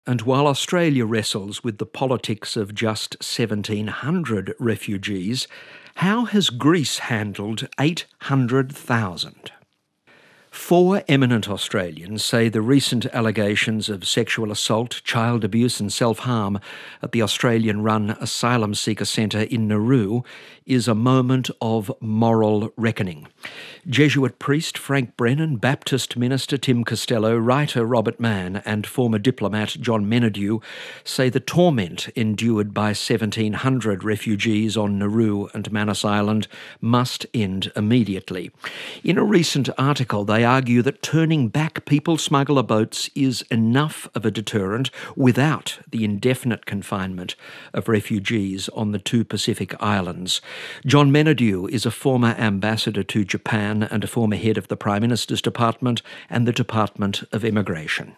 And while Australia wrestles with the politics of just 1,700 refugees, how has Greece handled 800,000? Four eminent Australians say the recent allegations of sexual assault, child abuse and self-harm at the Australian-run asylum seeker centre in Nauru is a moment of moral reckoning. Jesuit priest Frank Brennan, Baptist minister Tim Costello, writer Robert Mann and former diplomat John Menadue say the torment endured by 1,700 refugees on Nauru and Manus Island must end immediately. In a recent article, they argue that turning back people smuggler boats is enough of a deterrent without the indefinite confinement of refugees on the two Pacific islands. John Menadue is a former ambassador to Japan and a former head of the Prime Minister's Department and the Department of Immigration.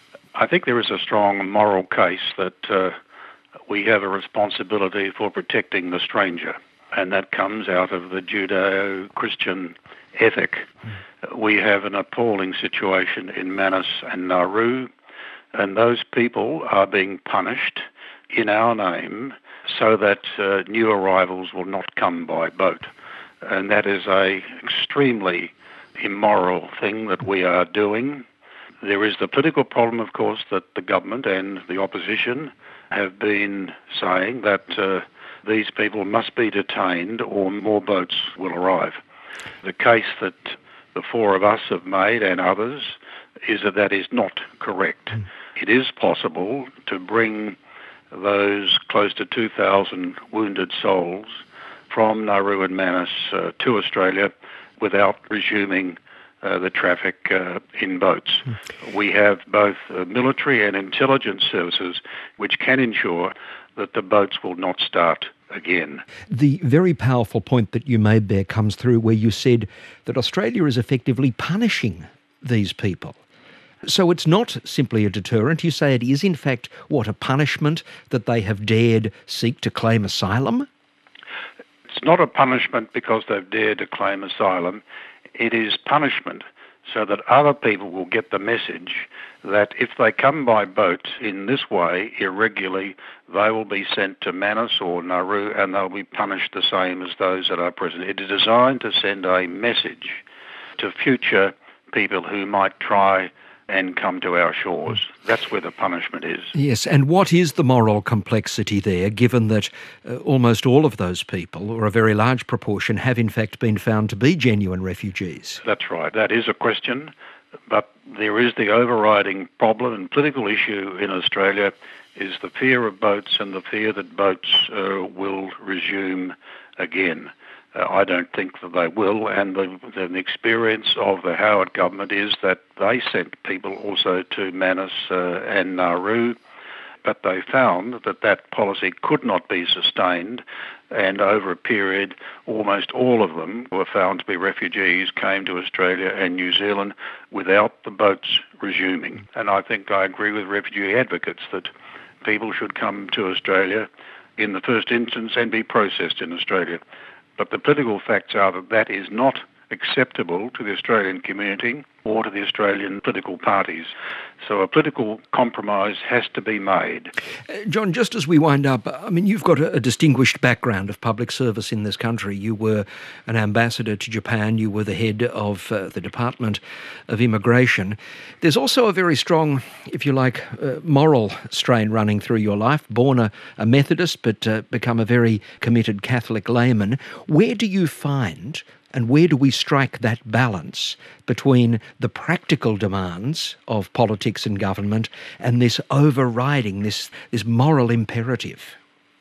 I think there is a strong moral case that we have a responsibility for protecting the stranger, and that comes out of the Judeo-Christian ethic. We have an appalling situation in Manus and Nauru, and those people are being punished in our name so that new arrivals will not come by boat. And that is an extremely immoral thing that we are doing. There is the political problem, of course, that the government and the opposition have been saying that these people must be detained or more boats will arrive. The case that the four of us have made and others is that that is not correct. It is possible to bring those close to 2,000 wounded souls from Nauru and Manus to Australia without resuming the traffic in boats. We have both military and intelligence services which can ensure that the boats will not start again. The very powerful point that you made there comes through where you said that Australia is effectively punishing these people. So it's not simply a deterrent. You say it is in fact, a punishment that they have dared seek to claim asylum? It's not a punishment because they've dared to claim asylum. It is punishment so that other people will get the message that if they come by boat in this way irregularly, they will be sent to Manus or Nauru and they'll be punished the same as those that are present. It is designed to send a message to future people who might try and come to our shores. That's where the punishment is. Yes, and what is the moral complexity there, given that almost all of those people, or a very large proportion, have in fact been found to be genuine refugees? That's right. That is a question, but there is the overriding problem and political issue in Australia is the fear of boats and the fear that boats will resume again. I don't think that they will, and the experience of the Howard government is that they sent people also to Manus and Nauru, but they found that that policy could not be sustained, and over a period, almost all of them were found to be refugees, came to Australia and New Zealand without the boats resuming. And I think I agree with refugee advocates that people should come to Australia in the first instance and be processed in Australia. But the political facts are that that is not acceptable to the Australian community or to the Australian political parties. So a political compromise has to be made. John, just as we wind up, you've got a distinguished background of public service in this country. You were an ambassador to Japan. You were the head of the Department of Immigration. There's also a very strong, if you like, moral strain running through your life. Born a Methodist, but become a very committed Catholic layman. Where do you find and where do we strike that balance between the practical demands of politics and government and this overriding, this moral imperative?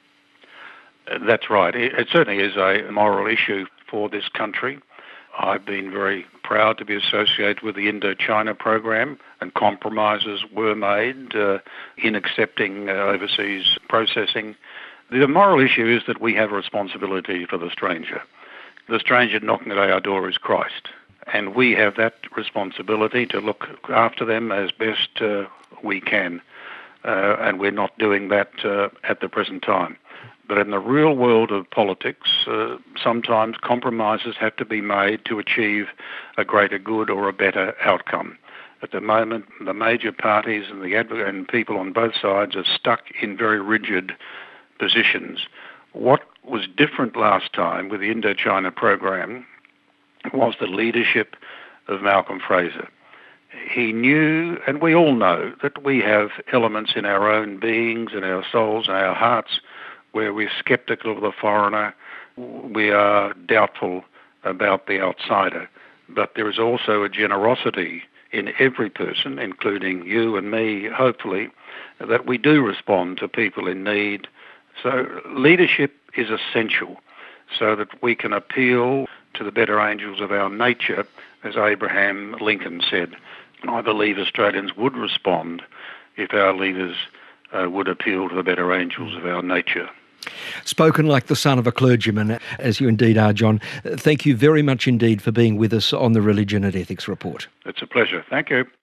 That's right. It certainly is a moral issue for this country. I've been very proud to be associated with the Indochina program, and compromises were made in accepting overseas processing. The moral issue is that we have a responsibility for the stranger. The stranger knocking at our door is Christ, and we have that responsibility to look after them as best we can, and we're not doing that at the present time. But in the real world of politics, sometimes compromises have to be made to achieve a greater good or a better outcome. At the moment, the major parties and and people on both sides are stuck in very rigid positions. What was different last time with the Indochina program was the leadership of Malcolm Fraser. He knew, and we all know, that we have elements in our own beings, in our souls, in our hearts, where we're sceptical of the foreigner, we are doubtful about the outsider. But there is also a generosity in every person, including you and me, hopefully, that we do respond to people in need. So leadership is essential so that we can appeal to the better angels of our nature, as Abraham Lincoln said. I believe Australians would respond if our leaders would appeal to the better angels of our nature. Spoken like the son of a clergyman, as you indeed are, John. Thank you very much indeed for being with us on the Religion and Ethics Report. It's a pleasure. Thank you.